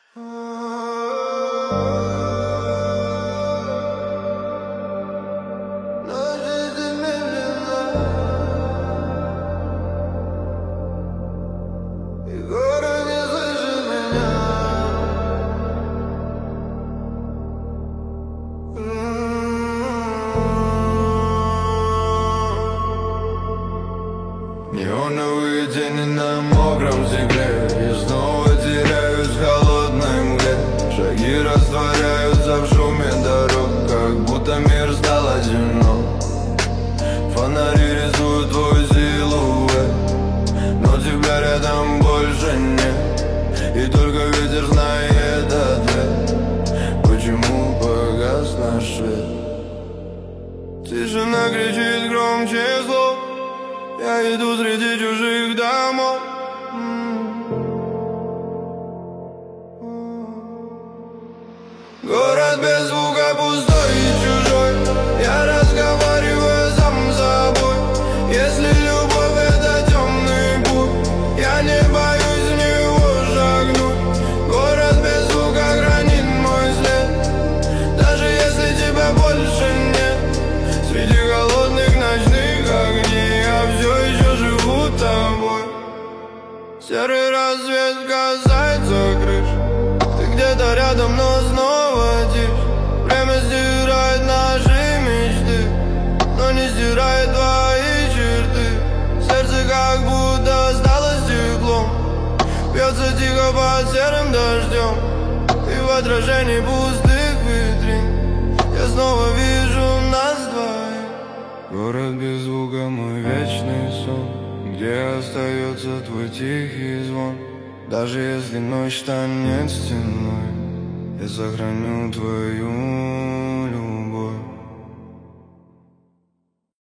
Неоновые тени на мокром стекле, и снова теряюсь в холодной мгле. Шаги растворяются в шуме дорог, как будто мир стал одинок. Фонари рисуют твой силуэт, но тебя рядом больше нет. И только ветер знает ответ, почему погас наш свет. Тишина кричит громче слов, я иду среди чужих домов. Город без звука пустой и чужой, я разговариваю сам с собой. Если любовь это темный путь, я не боюсь в него шагнуть. Город без звука хранит мой след, даже если тебя больше нет. Среди холодных ночных огней я все еще живу тобой. Серый рассвет касается крыш, ты где-то рядом, но снова тишь. Время стирает наши мечты, но не стирает твои черты. Сердце как будто осталось теплом, бьется тихо под серым дождем. И в отражении пустых витрин я снова вижу нас двоих. Город без звука, мой вечный сон, где остается твой тихий звон. Даже если ночь станет стеной, я сохраню твою